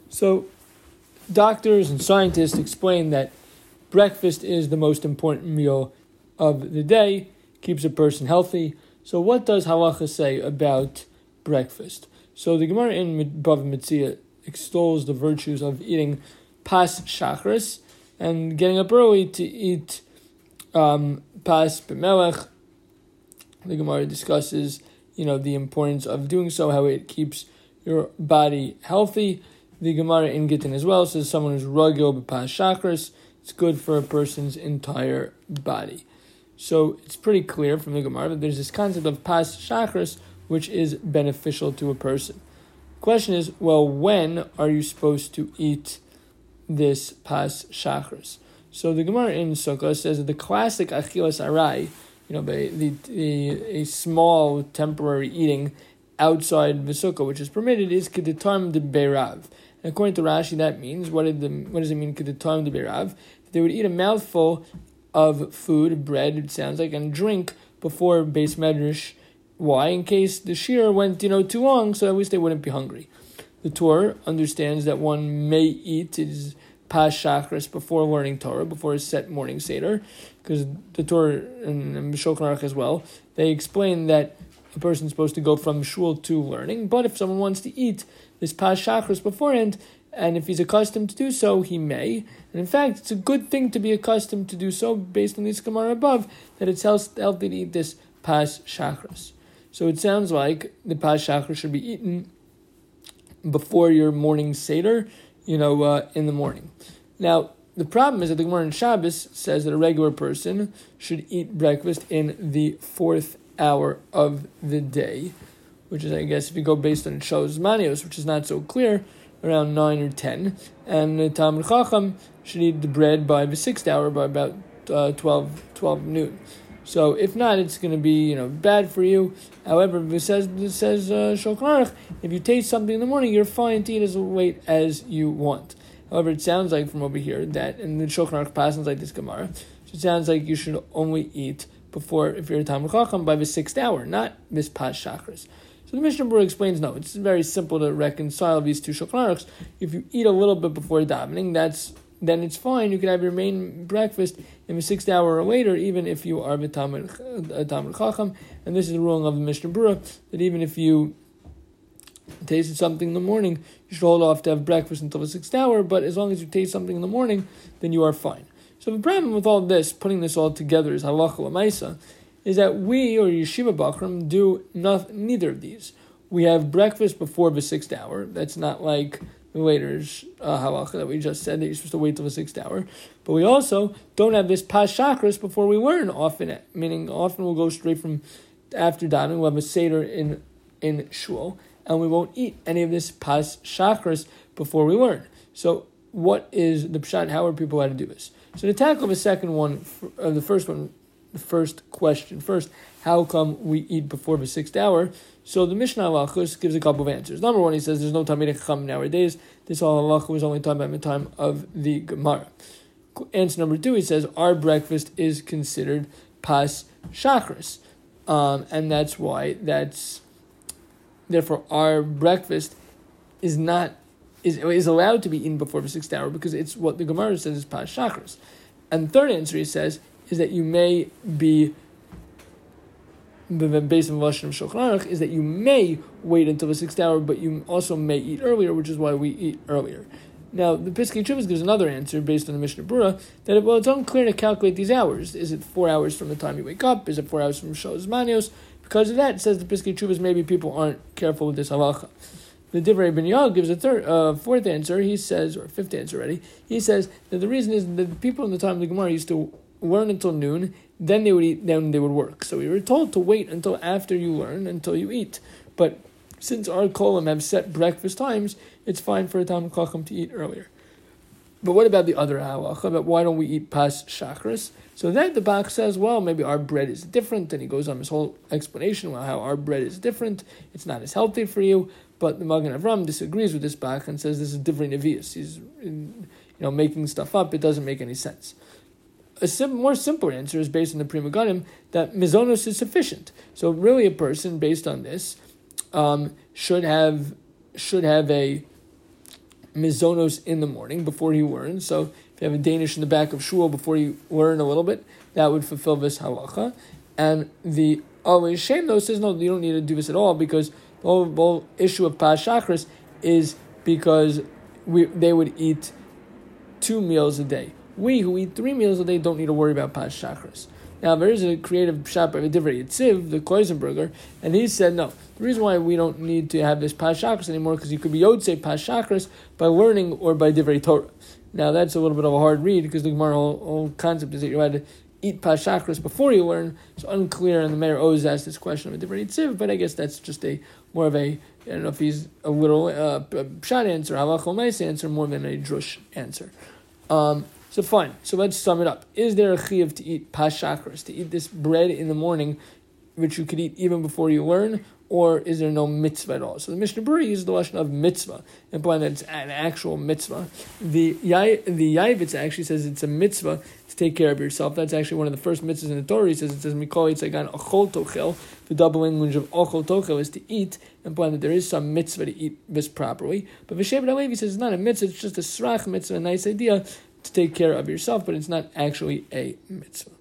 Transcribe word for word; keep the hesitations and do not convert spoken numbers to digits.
So doctors and scientists explain that breakfast is the most important meal of the day, keeps a person healthy. So what does halacha say about breakfast? So the Gemara in Bava Metzia extols the virtues of eating pas shachris and getting up early to eat um, pas b'melech. The Gemara discusses, you know, the importance of doing so, how it keeps your body healthy. The Gemara in Gittin as well says someone who's ragil b'pas shachris, it's good for a person's entire body. So it's pretty clear from the Gemara that there's this concept of pas shachris, which is beneficial to a person. The question is, well, when are you supposed to eat this pas shachris? So the Gemara in Sukkah says that the classic achilas arai, you know, the, the, the a small temporary eating outside the sukkah, which is permitted, is kedetam de beirav. And according to Rashi, that means, what, did the, what does it mean, kedetam de beirav? They would eat a mouthful of food, bread, it sounds like, and drink before Beis Medrash. Why? In case the shir went, you know, too long, so at least they wouldn't be hungry. The Torah understands that one may eat his pas shachris before learning Torah, before a set morning seder, because the Torah and, and Shulchan Aruch as well, they explain that a person's supposed to go from shul to learning, but if someone wants to eat this pas shachris beforehand, and if he's accustomed to do so, he may. And in fact, it's a good thing to be accustomed to do so, based on this Gemara above, that it's healthy to eat this pas shachris. So it sounds like the pas shachris should be eaten before your morning seder, you know, uh, in the morning. Now, the problem is that the Gemara in Shabbos says that a regular person should eat breakfast in the fourth hour of the day, which is, I guess, if you go based on Shos Manios, which is not so clear, around nine or ten, and the Talmid Chacham should eat the bread by the sixth hour, by about uh, twelve, twelve noon. So if not, it's going to be, you know, bad for you. However, it says it says uh, Shulchan Aruch, if you taste something in the morning, you're fine to eat as late as you want. However, it sounds like from over here that in the Shulchan Aruch passages like this Gemara, it sounds like you should only eat before, if you're a Talmid Chacham, by the sixth hour, not this pas shachris. So the Mishnah Berurah explains, no, it's very simple to reconcile these two Shulchan Aruchs. If you eat a little bit before davening, that's then it's fine. You can have your main breakfast in the sixth hour or later, even if you are a Talmid Chacham. And this is the ruling of the Mishnah Berurah, that even if you tasted something in the morning, you should hold off to have breakfast until the sixth hour, but as long as you taste something in the morning, then you are fine. So the problem with all this, putting this all together, is halacha l'maisa, is that we, or Yeshiva Bachram, do not, neither of these. We have breakfast before the sixth hour. That's not like the later's uh, halacha that we just said, that you're supposed to wait till the sixth hour. But we also don't have this pas shachris before we learn often, meaning often we'll go straight from after davening, we'll have a seder in, in shul, and we won't eat any of this pas shachris before we learn. So what is the pshat? How are people allowed to do this? So to tackle the second one, uh, the first one, the first question first, how come we eat before the sixth hour? So the Mishnah Halachos gives a couple of answers. Number one, he says there's no Talmidei Chacham nowadays. This all halacha was only taught about the time of the Gemara. Answer number two, he says our breakfast is considered pas shachris, um, and that's why that's therefore our breakfast is not is is allowed to be eaten before the sixth hour because it's what the Gemara says is pas shachris. And the third answer, he says, is that you may be, based on the Lashon of Shulchan Aruch, is that you may wait until the sixth hour, but you also may eat earlier, which is why we eat earlier. Now, the Piskei Teshuvos gives another answer based on the Mishnah Berurah, that, it, well, it's unclear to calculate these hours. Is it four hours from the time you wake up? Is it four hours from Shos Manios? Because of that, it says the Piskei Teshuvos, maybe people aren't careful with this halacha. The Divrei Ben Yag gives a third, uh, fourth answer. He says, or fifth answer already, he says that the reason is that the people in the time of the Gemara used to learn until noon, then they would eat, then they would work. So we were told to wait until after you learn, until you eat. But since our kolam have set breakfast times, it's fine for a Talmid Chacham to eat earlier. But what about the other halacha, about why don't we eat pas shachris? So that the Bach says, well, maybe our bread is different, and he goes on this whole explanation about how our bread is different, it's not as healthy for you. But the Magen Avram disagrees with this Bach and says this is divrei nevius. He's, you know, making stuff up. It doesn't make any sense. A sim- more simpler answer is based on the Pri Megadim that mizonos is sufficient. So really, a person based on this um, should have should have a mizonos in the morning before you learn. So if you have a Danish in the back of shul before you learn a little bit, that would fulfill this halacha. And the always shame though says no, you don't need to do this at all, because the whole, the whole issue of Pas Shachris is because we they would eat two meals a day. We who eat three meals a day don't need to worry about Pas Shachris. Now there is a creative shop of a different Yitziv, the Kloisenberger, and he said no. The reason why we don't need to have this Pas Shachris anymore because you could be Yotzei Pas Shachris by learning or by Divrei Torah. Now that's a little bit of a hard read because the Gemara whole, whole concept is that you're allowed to eat Pas Shachris before you learn. It's unclear, and the mayor always asks this question of a different Yitziv, but I guess that's just a more of a, I don't know if he's a little uh, pshat answer, halachal nice answer, more than a drush answer. Um, so fine, so let's sum it up. Is there a chiyuv to eat Pas Shachris, to eat this bread in the morning, which you could eat even before you learn, or is there no mitzvah at all? So the Mishnah Berurah uses the lashon of mitzvah, implying that it's an actual mitzvah. The Yai, the Yavitz actually says it's a mitzvah to take care of yourself. That's actually one of the first mitzvahs in the Torah. He says it says Mikol Yitzagan Achol Tochel. The double language of Achol Tochel is to eat, implying that there is some mitzvah to eat this properly. But V'Shevet HaLevi says it's not a mitzvah; it's just a srach mitzvah, a nice idea to take care of yourself, but it's not actually a mitzvah.